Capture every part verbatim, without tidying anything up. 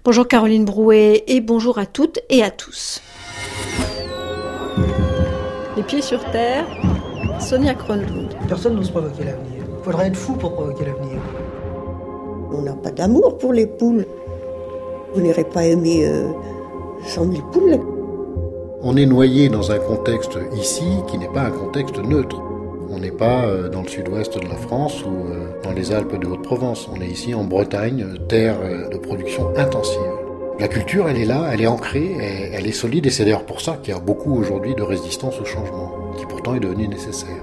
Bonjour Caroline Brouet et bonjour à toutes et à tous. Les pieds sur terre, Sonia Kronlund. Personne n'ose provoquer l'avenir. Il faudrait être fou pour provoquer l'avenir. On n'a pas d'amour pour les poules. Vous n'aurez pas aimé euh, cent mille poules. On est noyé dans un contexte ici qui n'est pas un contexte neutre. On n'est pas dans le sud-ouest de la France ou dans les Alpes de Haute-Provence. On est ici en Bretagne, terre de production intensive. La culture, elle est là, elle est ancrée, elle est solide et c'est d'ailleurs pour ça qu'il y a beaucoup aujourd'hui de résistance au changement, qui pourtant est devenu nécessaire.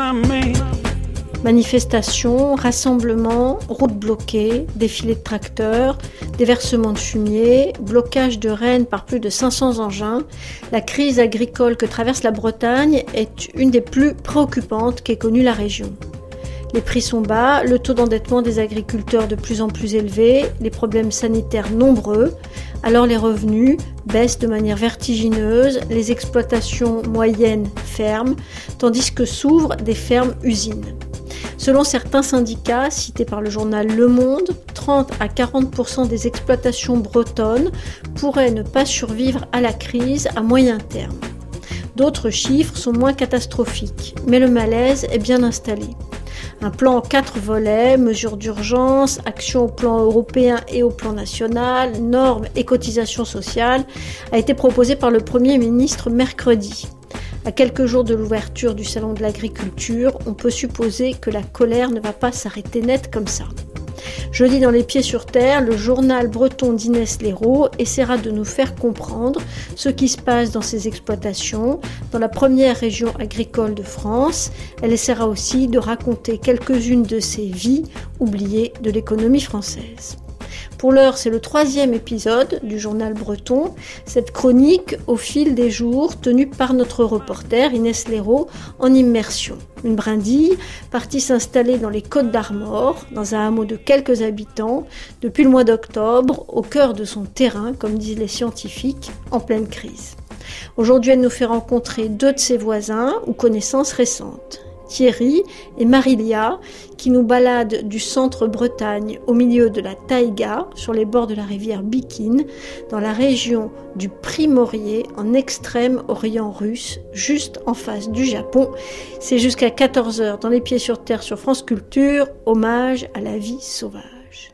Manifestations, rassemblements, routes bloquées, défilés de tracteurs, déversements de fumier, blocage de Rennes par plus de cinq cents engins, la crise agricole que traverse la Bretagne est une des plus préoccupantes qu'ait connue la région. Les prix sont bas, le taux d'endettement des agriculteurs de plus en plus élevé, les problèmes sanitaires nombreux, alors les revenus baissent de manière vertigineuse, les exploitations moyennes ferment, tandis que s'ouvrent des fermes-usines. Selon certains syndicats cités par le journal Le Monde, trente à quarante pour cent des exploitations bretonnes pourraient ne pas survivre à la crise à moyen terme. D'autres chiffres sont moins catastrophiques, mais le malaise est bien installé. Un plan en quatre volets, mesures d'urgence, actions au plan européen et au plan national, normes et cotisations sociales, a été proposé par le Premier ministre mercredi. À quelques jours de l'ouverture du Salon de l'Agriculture, on peut supposer que la colère ne va pas s'arrêter net comme ça. Jeudi dans Les Pieds sur Terre, le journal breton d'Inès Léraud essaiera de nous faire comprendre ce qui se passe dans ces exploitations, dans la première région agricole de France. Elle essaiera aussi de raconter quelques-unes de ces vies oubliées de l'économie française. Pour l'heure, c'est le troisième épisode du journal breton, cette chronique au fil des jours tenue par notre reporter Inès Léraud en immersion. Une brindille partie s'installer dans les Côtes d'Armor, dans un hameau de quelques habitants, depuis le mois d'octobre, au cœur de son terrain, comme disent les scientifiques, en pleine crise. Aujourd'hui, elle nous fait rencontrer deux de ses voisins ou connaissances récentes. Thierry et Marilia, qui nous baladent du centre Bretagne au milieu de la taïga, sur les bords de la rivière Bikine, dans la région du Primorié, en extrême orient russe, juste en face du Japon. C'est jusqu'à quatorze heures dans Les Pieds sur Terre sur France Culture, hommage à la vie sauvage.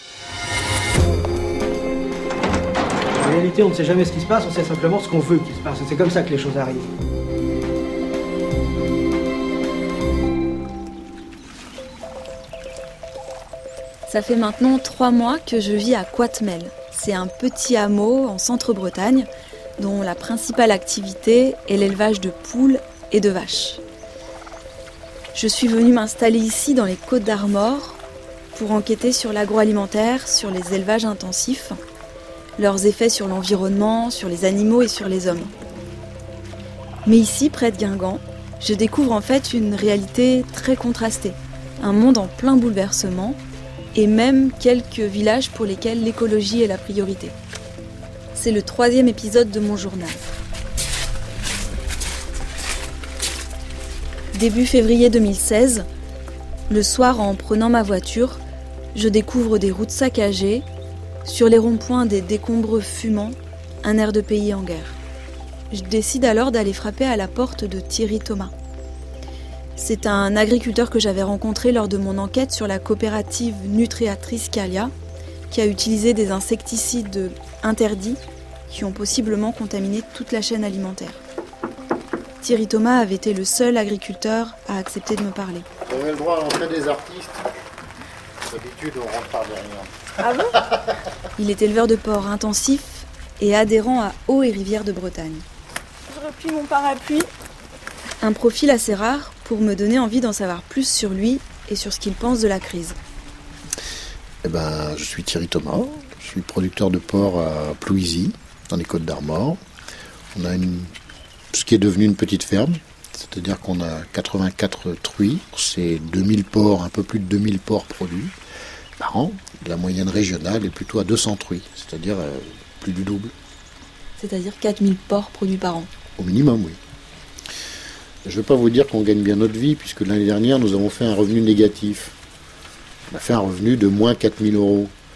En réalité, on ne sait jamais ce qui se passe, on sait simplement ce qu'on veut qu'il se passe. C'est comme ça que les choses arrivent. Ça fait maintenant trois mois que je vis à Coatmel. C'est un petit hameau en centre-Bretagne dont la principale activité est l'élevage de poules et de vaches. Je suis venue m'installer ici dans les Côtes d'Armor pour enquêter sur l'agroalimentaire, sur les élevages intensifs, leurs effets sur l'environnement, sur les animaux et sur les hommes. Mais ici, près de Guingamp, je découvre en fait une réalité très contrastée, un monde en plein bouleversement, et même quelques villages pour lesquels l'écologie est la priorité. C'est le troisième épisode de mon journal. Début février deux mille seize, le soir en prenant ma voiture, je découvre des routes saccagées, sur les ronds-points des décombres fumants, un air de pays en guerre. Je décide alors d'aller frapper à la porte de Thierry Thomas. C'est un agriculteur que j'avais rencontré lors de mon enquête sur la coopérative Nutriatrice Calia, qui a utilisé des insecticides interdits qui ont possiblement contaminé toute la chaîne alimentaire. Thierry Thomas avait été le seul agriculteur à accepter de me parler. Vous avez le droit à l'entrée des artistes. D'habitude, on rentre par derrière. Ah bon ? Il est éleveur de porcs intensif et adhérent à Eau et Rivières de Bretagne. Je replie mon parapluie. Un profil assez rare pour me donner envie d'en savoir plus sur lui et sur ce qu'il pense de la crise. Eh ben, je suis Thierry Thomas, je suis producteur de porc à Plouisy, dans les Côtes d'Armor. On a une, ce qui est devenu une petite ferme, c'est-à-dire qu'on a quatre-vingt-quatre truies, c'est deux mille porcs, un peu plus de deux mille porcs produits par an. La moyenne régionale est plutôt à deux cents truies, c'est-à-dire euh, plus du double. C'est-à-dire quatre mille porcs produits par an. Au minimum, oui. Je ne vais pas vous dire qu'on gagne bien notre vie, puisque l'année dernière, nous avons fait un revenu négatif. On a fait un revenu de moins quatre mille euros.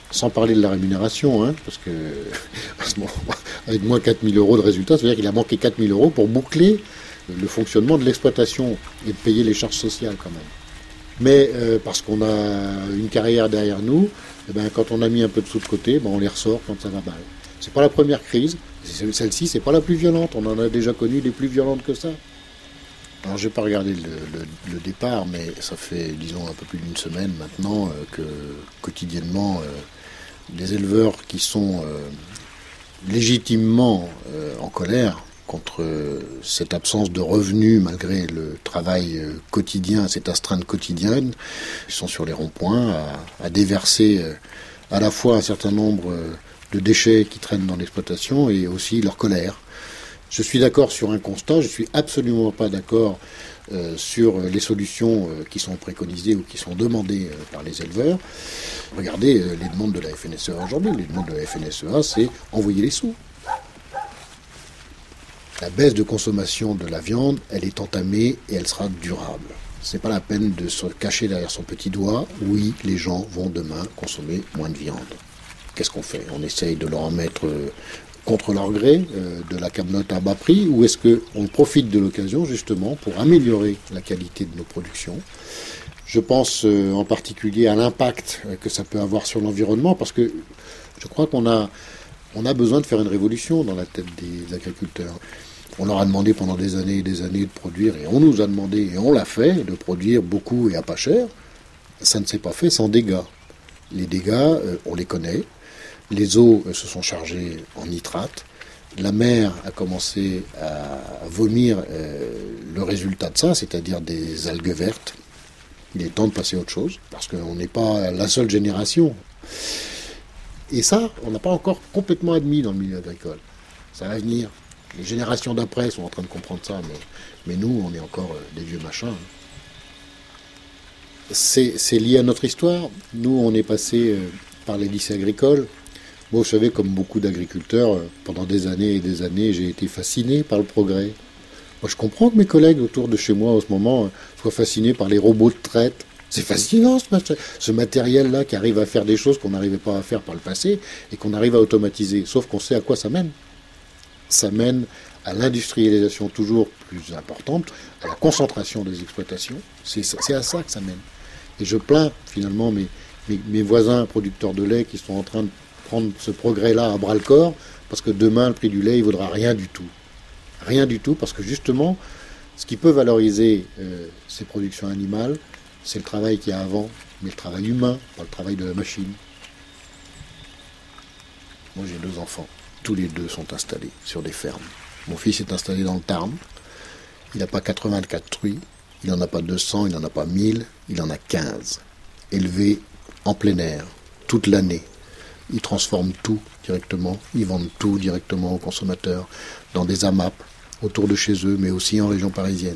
Sans parler de la rémunération, hein, parce que avec moins quatre mille euros de résultat, ça veut dire qu'il a manqué quatre mille euros pour boucler le fonctionnement de l'exploitation et de payer les charges sociales quand même. Mais euh, parce qu'on a une carrière derrière nous, eh ben, quand on a mis un peu de sous de côté, ben, on les ressort quand ça va mal. C'est pas la première crise, celle-ci c'est pas la plus violente, on en a déjà connu des plus violentes que ça. Alors je n'ai pas regardé le, le, le départ, mais ça fait disons un peu plus d'une semaine maintenant euh, que quotidiennement euh, les éleveurs qui sont euh, légitimement euh, en colère contre euh, cette absence de revenus malgré le travail euh, quotidien, cette astreinte quotidienne, ils sont sur les ronds-points à, à déverser euh, à la fois un certain nombre euh, de déchets qui traînent dans l'exploitation et aussi leur colère. Je suis d'accord sur un constat, je ne suis absolument pas d'accord euh, sur les solutions euh, qui sont préconisées ou qui sont demandées euh, par les éleveurs. Regardez euh, les demandes de la F N S E A aujourd'hui. Les demandes de la F N S E A, c'est envoyer les sous. La baisse de consommation de la viande, elle est entamée et elle sera durable. C'est pas la peine de se cacher derrière son petit doigt. Oui, les gens vont demain consommer moins de viande. Qu'est-ce qu'on fait? On essaye de leur en mettre euh, contre leur gré, euh, de la camelote à bas prix, ou est-ce qu'on profite de l'occasion justement pour améliorer la qualité de nos productions? Je pense euh, en particulier à l'impact euh, que ça peut avoir sur l'environnement, parce que je crois qu'on a, on a besoin de faire une révolution dans la tête des agriculteurs. On leur a demandé pendant des années et des années de produire, et on nous a demandé, et on l'a fait, de produire beaucoup et à pas cher. Ça ne s'est pas fait sans dégâts. Les dégâts, euh, on les connaît. Les eaux se sont chargées en nitrate. La mer a commencé à vomir euh, le résultat de ça, c'est-à-dire des algues vertes. Il est temps de passer à autre chose, parce qu'on n'est pas la seule génération. Et ça, on n'a pas encore complètement admis dans le milieu agricole. Ça va venir. Les générations d'après sont en train de comprendre ça, mais, mais nous, on est encore euh, des vieux machins. C'est, c'est lié à notre histoire. Nous, on est passé euh, par les lycées agricoles. Moi, vous savez, comme beaucoup d'agriculteurs, pendant des années et des années, j'ai été fasciné par le progrès. Moi, je comprends que mes collègues autour de chez moi, en ce moment, soient fascinés par les robots de traite. C'est fascinant, ce, ce matériel-là qui arrive à faire des choses qu'on n'arrivait pas à faire par le passé et qu'on arrive à automatiser. Sauf qu'on sait à quoi ça mène. Ça mène à l'industrialisation toujours plus importante, à la concentration des exploitations. C'est, c'est à ça que ça mène. Et je plains, finalement, mes, mes, mes voisins producteurs de lait qui sont en train de prendre ce progrès-là à bras-le-corps, parce que demain, le prix du lait, il ne vaudra rien du tout. Rien du tout, parce que justement, ce qui peut valoriser euh, ces productions animales, c'est le travail qu'il y a avant, mais le travail humain, pas le travail de la machine. Moi, j'ai deux enfants. Tous les deux sont installés sur des fermes. Mon fils est installé dans le Tarn. Il n'a pas quatre-vingt-quatre truies, il n'en a pas deux cents, il n'en a pas mille, il en a quinze. Élevés en plein air, toute l'année. Ils transforment tout directement, ils vendent tout directement aux consommateurs, dans des A M A P, autour de chez eux, mais aussi en région parisienne.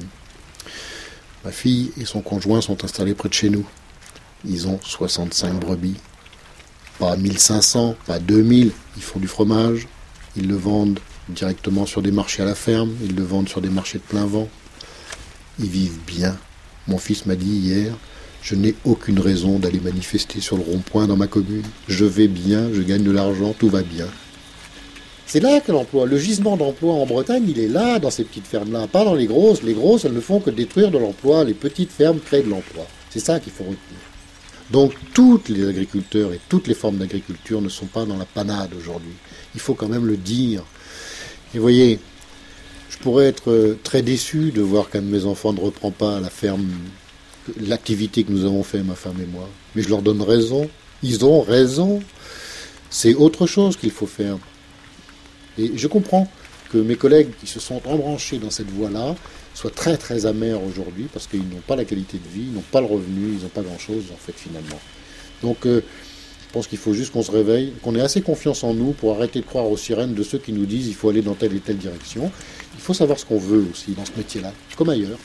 Ma fille et son conjoint sont installés près de chez nous. Ils ont soixante-cinq brebis. Pas mille cinq cents, pas deux mille. Ils font du fromage. Ils le vendent directement sur des marchés à la ferme. Ils le vendent sur des marchés de plein vent. Ils vivent bien. Mon fils m'a dit hier, je n'ai aucune raison d'aller manifester sur le rond-point dans ma commune. Je vais bien, je gagne de l'argent, tout va bien. C'est là que l'emploi, le gisement d'emploi en Bretagne, il est là, dans ces petites fermes-là, pas dans les grosses. Les grosses, elles ne font que détruire de l'emploi. Les petites fermes créent de l'emploi. C'est ça qu'il faut retenir. Donc, tous les agriculteurs et toutes les formes d'agriculture ne sont pas dans la panade aujourd'hui. Il faut quand même le dire. Et vous voyez, je pourrais être très déçu de voir qu'un de mes enfants ne reprend pas la ferme, l'activité que nous avons fait, ma femme et moi. Mais je leur donne raison. Ils ont raison. C'est autre chose qu'il faut faire. Et je comprends que mes collègues qui se sont embranchés dans cette voie-là soient très très amers aujourd'hui parce qu'ils n'ont pas la qualité de vie, ils n'ont pas le revenu, ils n'ont pas grand-chose en fait finalement. Donc euh, je pense qu'il faut juste qu'on se réveille, qu'on ait assez confiance en nous pour arrêter de croire aux sirènes de ceux qui nous disent il faut aller dans telle et telle direction. Il faut savoir ce qu'on veut aussi dans ce métier-là, comme ailleurs.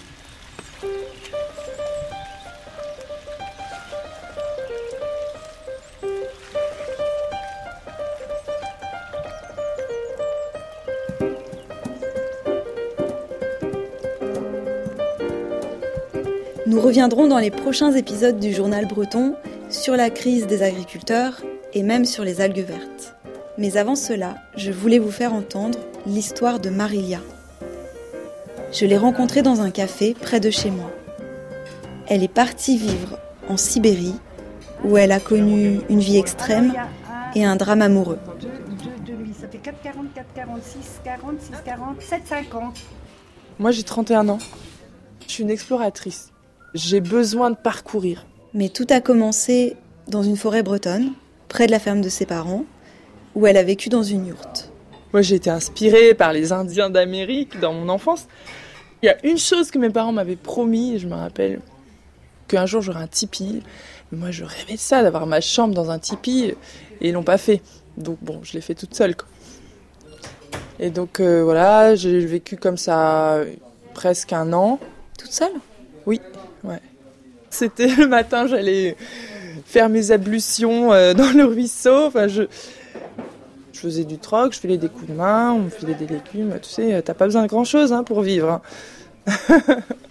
Nous reviendrons dans les prochains épisodes du Journal Breton sur la crise des agriculteurs et même sur les algues vertes. Mais avant cela, je voulais vous faire entendre l'histoire de Marilia. Je l'ai rencontrée dans un café près de chez moi. Elle est partie vivre en Sibérie, où elle a connu une vie extrême et un drame amoureux. Ça fait quatre quarante, quatre quarante-six, quarante, six quarante, sept cinquante. Moi, j'ai trente et un ans. Je suis une exploratrice. J'ai besoin de parcourir. Mais tout a commencé dans une forêt bretonne, près de la ferme de ses parents, où elle a vécu dans une yourte. Moi, j'ai été inspirée par les Indiens d'Amérique dans mon enfance. Il y a une chose que mes parents m'avaient promis, et je me rappelle qu'un jour j'aurai un tipi. Moi, je rêvais de ça, d'avoir ma chambre dans un tipi, et ils l'ont pas fait. Donc bon, je l'ai fait toute seule, quoi. Et donc euh, voilà, j'ai vécu comme ça presque un an. Toute seule ? Oui, ouais. C'était le matin, j'allais faire mes ablutions euh, dans le ruisseau. Enfin, je, je faisais du troc, je filais des coups de main, on me filait des légumes. Tu sais, t'as pas besoin de grand-chose hein, pour vivre. Hein.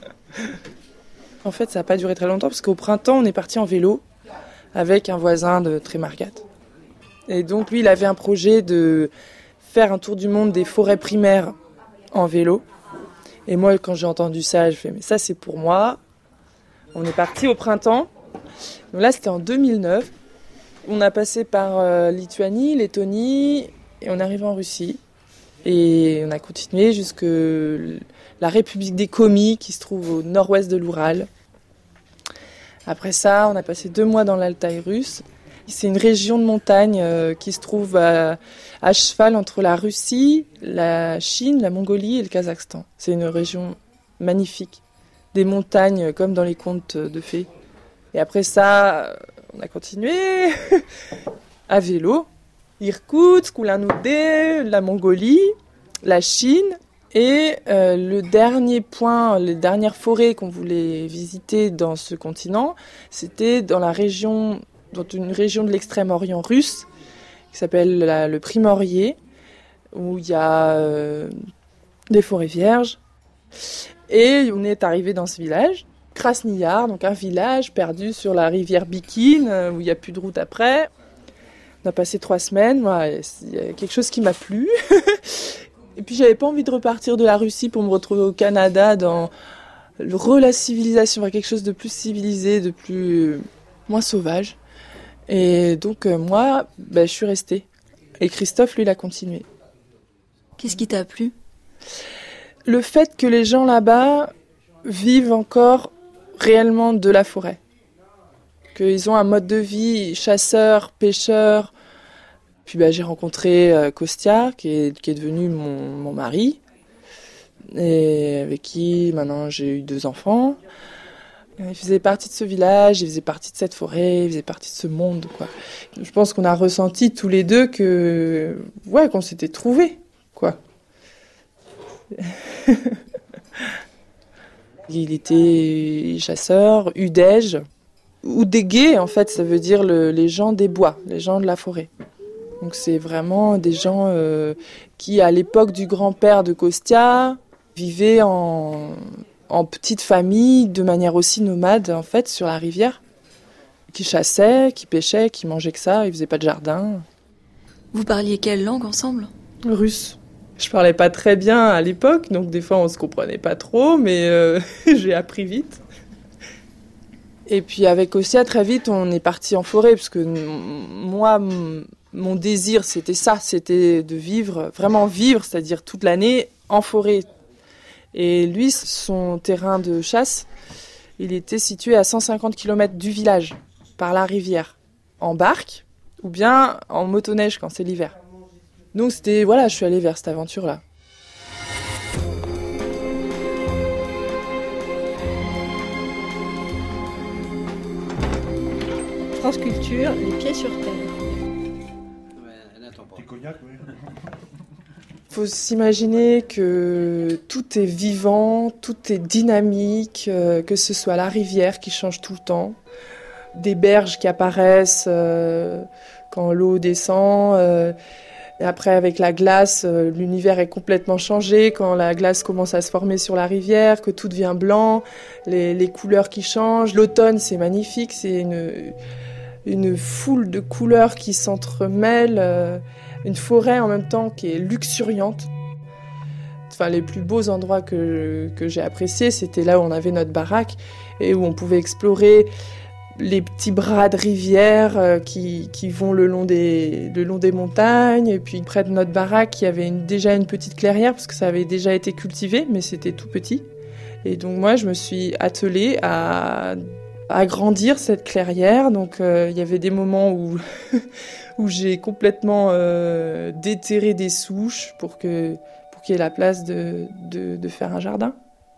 En fait, ça n'a pas duré très longtemps parce qu'au printemps, on est parti en vélo avec un voisin de Trémargat. Et donc, lui, il avait un projet de faire un tour du monde des forêts primaires en vélo. Et moi, quand j'ai entendu ça, je fais « mais ça, c'est pour moi ». On est parti au printemps. Donc là, c'était en deux mille neuf. On a passé par euh, Lituanie, Lettonie, et on arrive en Russie. Et on a continué jusque la République des Komis, qui se trouve au nord-ouest de l'Oural. Après ça, on a passé deux mois dans l'Altaï russe. C'est une région de montagne euh, qui se trouve à, à cheval entre la Russie, la Chine, la Mongolie et le Kazakhstan. C'est une région magnifique. Des montagnes comme dans les contes de fées. Et après ça, on a continué à vélo. Irkoutsk, Oulan-Oudé, la Mongolie, la Chine. Et euh, le dernier point, les dernières forêts qu'on voulait visiter dans ce continent, c'était dans la région, dans une région de l'extrême-orient russe, qui s'appelle la, le Primorié, où il y a euh, des forêts vierges. Et on est arrivé dans ce village, Krasnyar, donc un village perdu sur la rivière Bikin, où il n'y a plus de route après. On a passé trois semaines, moi, il y a quelque chose qui m'a plu. Et puis j'avais pas envie de repartir de la Russie pour me retrouver au Canada dans le re la civilisation, enfin, quelque chose de plus civilisé, de plus moins sauvage. Et donc euh, moi, ben, je suis restée. Et Christophe, lui, il a continué. Qu'est-ce qui t'a plu ? Le fait que les gens là-bas vivent encore réellement de la forêt. Qu'ils ont un mode de vie chasseur, pêcheur. Puis bah, j'ai rencontré euh, Kostya, qui est, qui est devenu mon, mon mari, et avec qui maintenant j'ai eu deux enfants. Il faisait partie de ce village, il faisait partie de cette forêt, il faisait partie de ce monde, quoi. Je pense qu'on a ressenti tous les deux que, ouais, qu'on s'était trouvés, quoi. Il était chasseur, udège, ou dégué, en fait, ça veut dire le, les gens des bois, les gens de la forêt. Donc c'est vraiment des gens euh, qui, à l'époque du grand-père de Kostya, vivaient en, en petite famille, de manière aussi nomade, en fait, sur la rivière. Qui chassaient, qui pêchaient, qui mangeaient que ça, ils faisaient pas de jardin. Vous parliez quelle langue ensemble ? Russe. Je parlais pas très bien à l'époque, donc des fois on se comprenait pas trop, mais euh, j'ai appris vite. Et puis avec Kostya, très vite, on est parti en forêt, parce que moi, m- mon désir, c'était ça, c'était de vivre, vraiment vivre, c'est-à-dire toute l'année en forêt. Et lui, son terrain de chasse, il était situé à cent cinquante kilomètres du village, par la rivière, en barque, ou bien en motoneige quand c'est l'hiver. Donc c'était, voilà, je suis allée vers cette aventure-là. France Culture, les pieds sur terre. Il faut s'imaginer que tout est vivant, tout est dynamique, euh, que ce soit la rivière qui change tout le temps, des berges qui apparaissent euh, quand l'eau descend, euh, et après avec la glace, euh, l'univers est complètement changé, quand la glace commence à se former sur la rivière, que tout devient blanc, les, les couleurs qui changent. L'automne, c'est magnifique, c'est une... une foule de couleurs qui s'entremêlent, euh, une forêt en même temps qui est luxuriante. Enfin, les plus beaux endroits que, que j'ai appréciés, c'était là où on avait notre baraque et où on pouvait explorer les petits bras de rivière euh, qui, qui vont le long, des, le long des montagnes. Et puis près de notre baraque, il y avait une, déjà une petite clairière parce que ça avait déjà été cultivé, mais c'était tout petit. Et donc moi, je me suis attelée à agrandir cette clairière. Donc euh, il y avait des moments où, où j'ai complètement euh, déterré des souches pour que pour qu'il y ait la place de, de, de faire un jardin.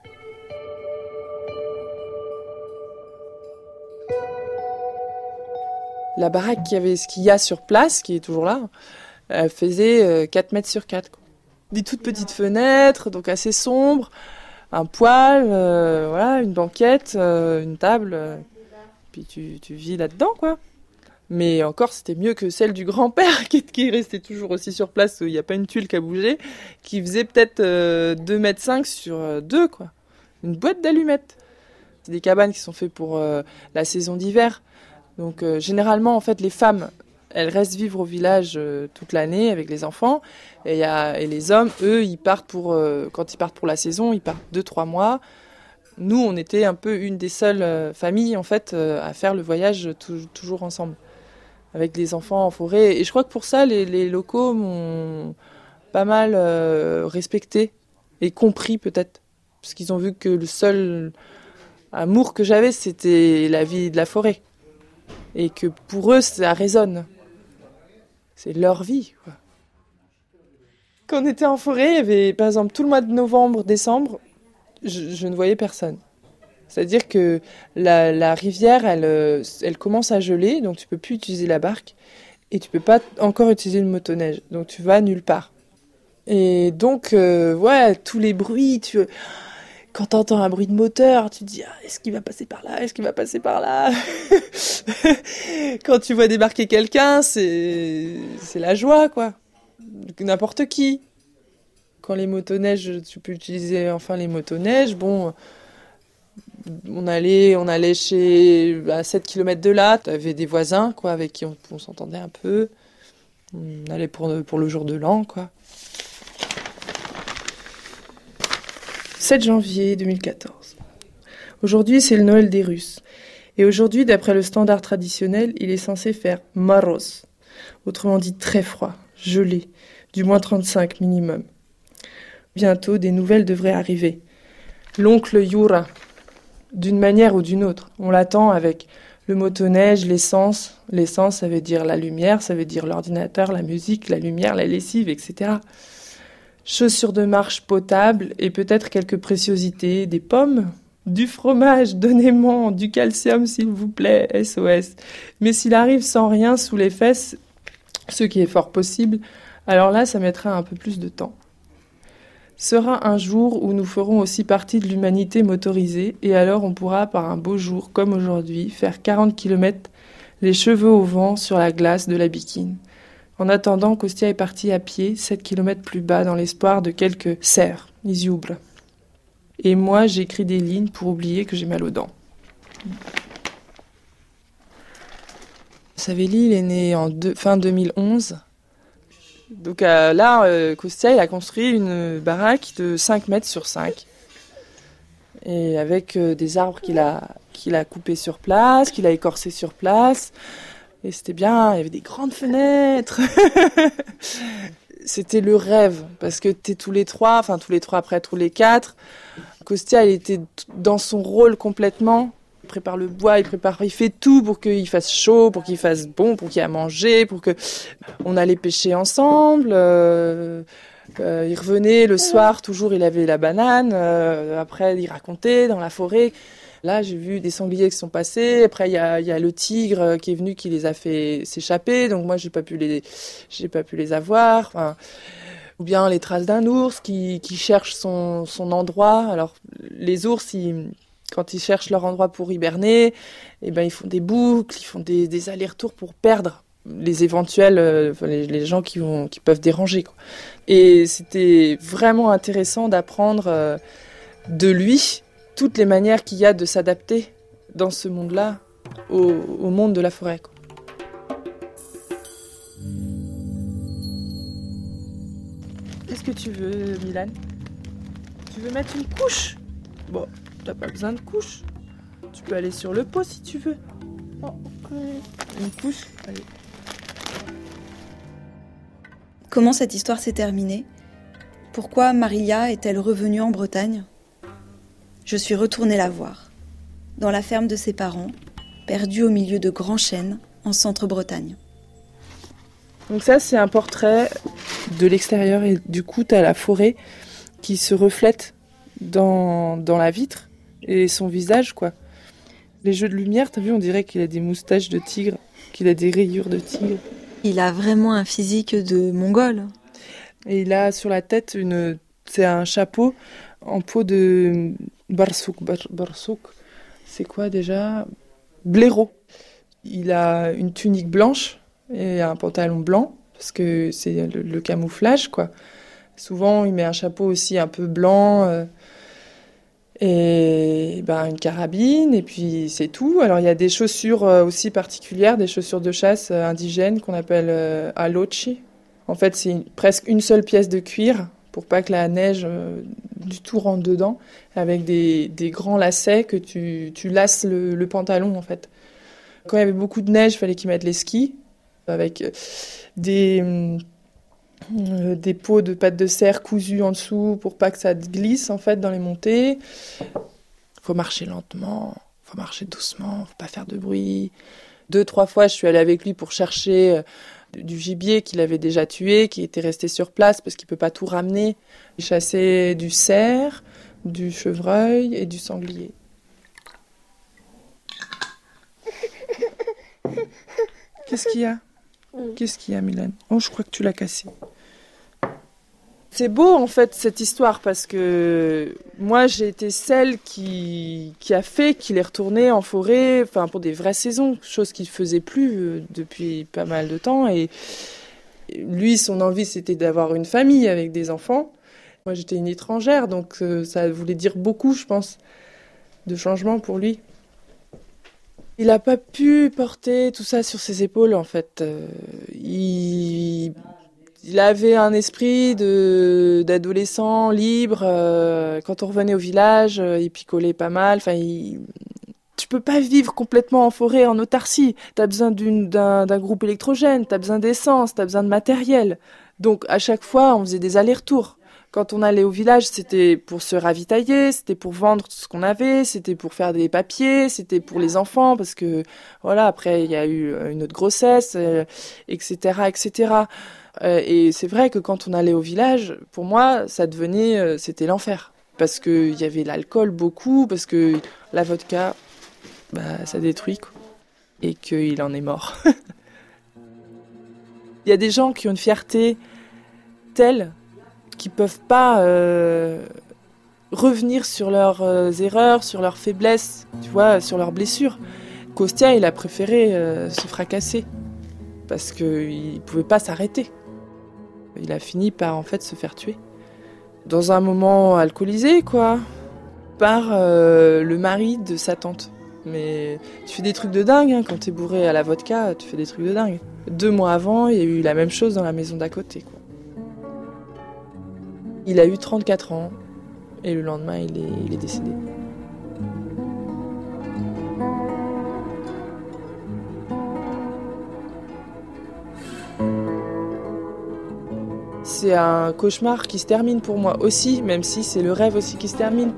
La baraque qu'il y avait, ce qu'il y a sur place, qui est toujours là, elle faisait quatre mètres sur quatre. Quoi. Des toutes petites fenêtres, donc assez sombres, un poêle, euh, voilà, une banquette, euh, une table, euh, puis tu, tu vis là-dedans, quoi. Mais encore, c'était mieux que celle du grand-père, qui, qui est resté toujours aussi sur place, où il n'y a pas une tuile qui a bougé, qui faisait peut-être euh, deux mètres cinq sur deux, quoi. Une boîte d'allumettes. C'est des cabanes qui sont faites pour euh, la saison d'hiver. Donc euh, généralement, en fait, les femmes, elles restent vivre au village euh, toute l'année avec les enfants. Et, y a, et les hommes, eux, ils partent pour, euh, quand ils partent pour la saison, ils partent deux, trois mois. Nous, on était un peu une des seules euh, familles, en fait, euh, à faire le voyage t- toujours ensemble, avec les enfants en forêt. Et je crois que pour ça, les, les locaux m'ont pas mal euh, respecté et compris, peut-être. Parce qu'ils ont vu que le seul amour que j'avais, c'était la vie de la forêt. Et que pour eux, ça résonne. C'est leur vie, quoi. Quand on était en forêt, il y avait, par exemple, tout le mois de novembre, décembre, je, je ne voyais personne. C'est-à-dire que la, la rivière, elle, elle commence à geler, donc tu peux plus utiliser la barque, et tu peux pas encore utiliser le motoneige, donc tu vas nulle part. Et donc, euh, ouais, tous les bruits, tu... Quand t'entends un bruit de moteur, tu te dis ah, est-ce qu'il va passer par là, est-ce qu'il va passer par là. Quand tu vois débarquer quelqu'un, c'est c'est la joie, quoi. N'importe qui. Quand les motoneiges, tu peux utiliser enfin les motoneiges. Bon, on allait on allait chez à sept kilomètres de là, t'avais des voisins, quoi, avec qui on, on s'entendait un peu. On allait pour pour le jour de l'an, quoi. sept janvier deux mille quatorze. Aujourd'hui, c'est le Noël des Russes. Et aujourd'hui, d'après le standard traditionnel, il est censé faire moroz, autrement dit très froid, gelé, du moins trente-cinq minimum. Bientôt, des nouvelles devraient arriver. L'oncle Yura, d'une manière ou d'une autre, on l'attend avec le motoneige, l'essence. L'essence, ça veut dire la lumière, ça veut dire l'ordinateur, la musique, la lumière, la lessive, et cetera. Chaussures de marche potables et peut-être quelques préciosités, des pommes, du fromage, donnez-moi, du calcium s'il vous plaît, S O S. Mais s'il arrive sans rien sous les fesses, ce qui est fort possible, alors là, ça mettra un peu plus de temps. Sera un jour où nous ferons aussi partie de l'humanité motorisée et alors on pourra, par un beau jour comme aujourd'hui, faire quarante kilomètres, les cheveux au vent sur la glace de la Bikine. En attendant, Kostia est parti à pied, sept kilomètres plus bas, dans l'espoir de quelques cerfs, isioubres. Et moi, j'écris des lignes pour oublier que j'ai mal aux dents. Savelli, il est né en deux, fin deux mille onze. Donc euh, là, euh, Kostia, il a construit une baraque de cinq mètres sur cinq. Et avec euh, des arbres qu'il a, qu'il a coupés sur place, qu'il a écorcés sur place. Et c'était bien, il y avait des grandes fenêtres. C'était le rêve, parce que t'es tous les trois, enfin tous les trois après, tous les quatre. Kostia, il était dans son rôle complètement. Il prépare le bois, il prépare, il fait tout pour qu'il fasse chaud, pour qu'il fasse bon, pour qu'il y ait à manger, pour que on allait pêcher ensemble. Euh, euh, il revenait le soir, toujours il avait la banane. Euh, après, il racontait dans la forêt. Là, j'ai vu des sangliers qui sont passés. Après, il y a, y a le tigre qui est venu, qui les a fait s'échapper. Donc moi, j'ai pas pu les, j'ai pas pu les avoir. Enfin, ou bien les traces d'un ours qui, qui cherche son, son endroit. Alors, les ours, ils, quand ils cherchent leur endroit pour hiberner, eh ben, ils font des boucles, ils font des, des allers-retours pour perdre les éventuels, euh, les, les gens qui vont, qui peuvent déranger, quoi. Et c'était vraiment intéressant d'apprendre euh, de lui toutes les manières qu'il y a de s'adapter dans ce monde-là au, au monde de la forêt, quoi. que tu veux, Milan? Tu veux mettre une couche? Bon, t'as pas besoin de couche. Tu peux aller sur le pot si tu veux. Oh, une couche, allez. Comment cette histoire s'est terminée? Pourquoi Marilia est-elle revenue en Bretagne? Je suis retournée la voir, dans la ferme de ses parents, perdue au milieu de grands chênes, en centre-Bretagne. Donc ça, c'est un portrait de l'extérieur et du coup, t'as la forêt qui se reflète dans, dans la vitre et son visage, quoi. Les jeux de lumière, t'as vu, on dirait qu'il a des moustaches de tigre, qu'il a des rayures de tigre. Il a vraiment un physique de mongol. Et il a sur la tête, une, c'est un chapeau en peau de barsouk. Bar, barsouk, c'est quoi déjà? Blaireau. Il a une tunique blanche et un pantalon blanc, parce que c'est le, le camouflage, quoi. Souvent, il met un chapeau aussi un peu blanc, euh, et ben, une carabine, et puis c'est tout. Alors, il y a des chaussures aussi particulières, des chaussures de chasse indigènes qu'on appelle euh, alochi. En fait, c'est une, presque une seule pièce de cuir, pour pas que la neige euh, du tout rentre dedans, avec des, des grands lacets que tu, tu lasses le, le pantalon, en fait. Quand il y avait beaucoup de neige, il fallait qu'ils mettent les skis, avec des, euh, des peaux de pâte de cerf cousues en dessous pour pas que ça glisse en fait dans les montées. Faut marcher lentement, faut marcher doucement, faut pas faire de bruit. Deux, trois fois, je suis allée avec lui pour chercher du gibier qu'il avait déjà tué, qui était resté sur place parce qu'il peut pas tout ramener. Il chassait du cerf, du chevreuil et du sanglier. Qu'est-ce qu'il y a? Qu'est-ce qu'il y a, Milan? Oh, je crois que tu l'as cassé. C'est beau, en fait, cette histoire, parce que moi, j'ai été celle qui, qui a fait qu'il est retourné en forêt, enfin, pour des vraies saisons, chose qu'il ne faisait plus euh, depuis pas mal de temps. Et lui, son envie, c'était d'avoir une famille avec des enfants. Moi, j'étais une étrangère, donc euh, ça voulait dire beaucoup, je pense, de changement pour lui. Il n'a pas pu porter tout ça sur ses épaules, en fait. Euh, il, il avait un esprit de, d'adolescent libre. Euh, quand on revenait au village, euh, il picolait pas mal. Enfin, il... Tu peux pas vivre complètement en forêt, en autarcie. T'as besoin d'une, d'un, d'un groupe électrogène, t'as besoin d'essence, t'as besoin de matériel. Donc, à chaque fois, on faisait des allers-retours. Quand on allait au village, c'était pour se ravitailler, c'était pour vendre ce qu'on avait, c'était pour faire des papiers, c'était pour les enfants, parce que, voilà, après, il y a eu une autre grossesse, euh, et cetera, et cetera. Euh, et c'est vrai que quand on allait au village, pour moi, ça devenait, euh, c'était l'enfer. Parce qu'il y avait l'alcool beaucoup, parce que la vodka, bah, ça détruit, quoi. Et qu'il en est mort. Il y a des gens qui ont une fierté telle qui peuvent pas euh, revenir sur leurs euh, erreurs, sur leurs faiblesses, tu vois, sur leurs blessures. Kostya, il a préféré euh, se fracasser parce qu'il pouvait pas s'arrêter. Il a fini par en fait se faire tuer dans un moment alcoolisé, quoi, par euh, le mari de sa tante. Mais tu fais des trucs de dingue hein, quand t'es bourré à la vodka, tu fais des trucs de dingue. Deux mois avant, il y a eu la même chose dans la maison d'à côté, quoi. Il a eu trente-quatre ans et le lendemain, il est, il est décédé. C'est un cauchemar qui se termine pour moi aussi, même si c'est le rêve aussi qui se termine.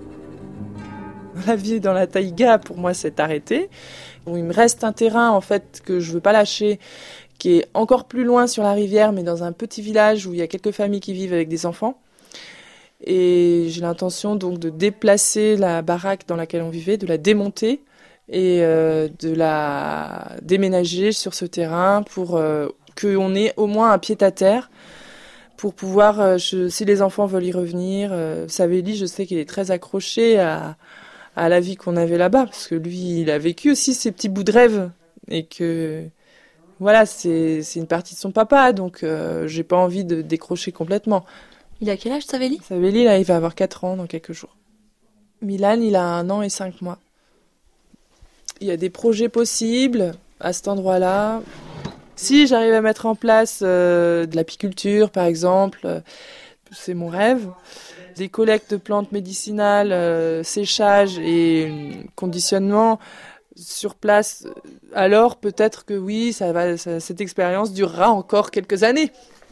La vie dans la taïga, pour moi, s'est arrêtée. Bon, il me reste un terrain, en fait, que je veux pas lâcher, qui est encore plus loin sur la rivière, mais dans un petit village où il y a quelques familles qui vivent avec des enfants. Et j'ai l'intention donc de déplacer la baraque dans laquelle on vivait, de la démonter et euh, de la déménager sur ce terrain pour euh, qu'on ait au moins un pied-à-terre pour pouvoir, euh, je, si les enfants veulent y revenir. Euh, Savéli, je sais qu'il est très accroché à, à la vie qu'on avait là-bas, parce que lui, il a vécu aussi ses petits bouts de rêve et que... Voilà, c'est, c'est une partie de son papa, donc euh, j'ai pas envie de décrocher complètement. Il a quel âge, Savéli ? Savéli, là, il va avoir quatre ans dans quelques jours. Milan, il a un an et cinq mois. Il y a des projets possibles à cet endroit-là. Si j'arrive à mettre en place euh, de l'apiculture, par exemple, euh, c'est mon rêve. Des collectes de plantes médicinales, euh, séchage et conditionnement sur place, alors peut-être que oui, ça va, ça, cette expérience durera encore quelques années.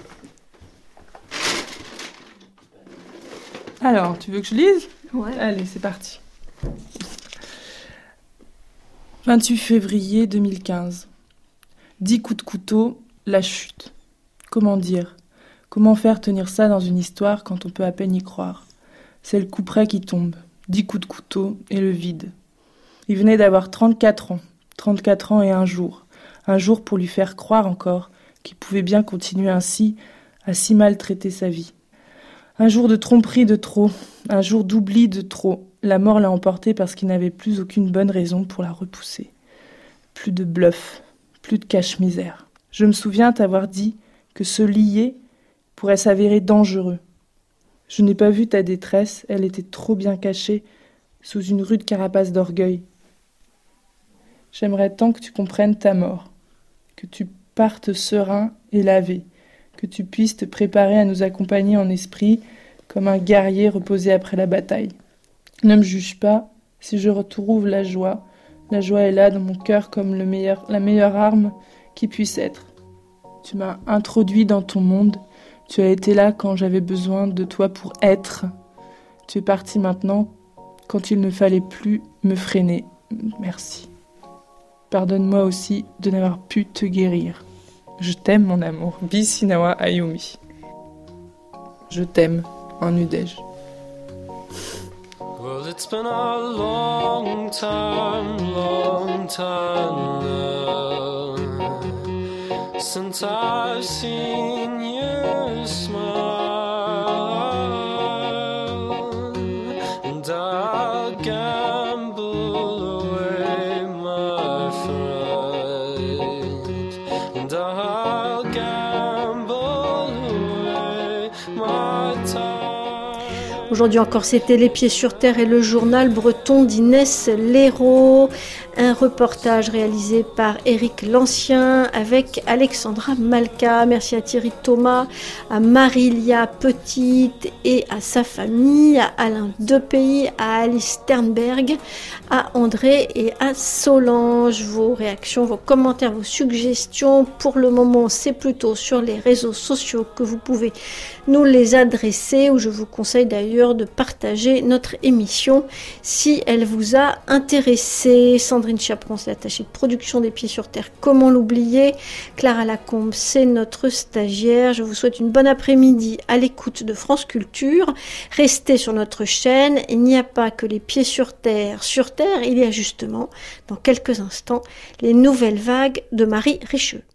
Alors, tu veux que je lise ? Ouais. Allez, c'est parti. vingt-huit février deux mille quinze. Dix coups de couteau, la chute. Comment dire ? Comment faire tenir ça dans une histoire quand on peut à peine y croire ? C'est le coup près qui tombe. Dix coups de couteau et le vide. Il venait d'avoir trente-quatre ans. trente-quatre ans et un jour. Un jour pour lui faire croire encore qu'il pouvait bien continuer ainsi, à si maltraiter sa vie. Un jour de tromperie de trop. Un jour d'oubli de trop. La mort l'a emporté parce qu'il n'avait plus aucune bonne raison pour la repousser. Plus de bluff. Plus de cache-misère. Je me souviens t'avoir dit que se lier pourrait s'avérer dangereux. Je n'ai pas vu ta détresse, elle était trop bien cachée sous une rude carapace d'orgueil. J'aimerais tant que tu comprennes ta mort, que tu partes serein et lavé, que tu puisses te préparer à nous accompagner en esprit comme un guerrier reposé après la bataille. Ne me juge pas si je retrouve la joie. La joie est là dans mon cœur comme le meilleur, la meilleure arme qui puisse être. Tu m'as introduit dans ton monde. Tu as été là quand j'avais besoin de toi pour être. Tu es parti maintenant quand il ne fallait plus me freiner. Merci. Pardonne-moi aussi de n'avoir pu te guérir. Je t'aime, mon amour. Bisinawa Ayumi. Je t'aime, en Udège. Well, it's been a long time, long time now since I've seen you smile, and I'll gamble away my friend, and I'll gamble away my time. Aujourd'hui encore, c'était Les Pieds sur Terre et le journal breton d'Inès Léraud. Un reportage réalisé par Éric Lancien avec Alexandra Malka. Merci à Thierry Thomas, à Marilia Petite et à sa famille, à Alain Depayi, à Alice Sternberg, à André et à Solange. Vos réactions, vos commentaires, vos suggestions, pour le moment, c'est plutôt sur les réseaux sociaux que vous pouvez nous les adresser, où je vous conseille d'ailleurs de partager notre émission si elle vous a intéressé. Sandrine Chaperon, c'est l'attachée de production des Pieds sur Terre, comment l'oublier. Clara Lacombe, c'est notre stagiaire. Je vous souhaite une bonne après-midi à l'écoute de France Culture. Restez sur notre chaîne. Il n'y a pas que les Pieds sur Terre. Sur Terre, il y a justement, dans quelques instants, les nouvelles vagues de Marie Richeux.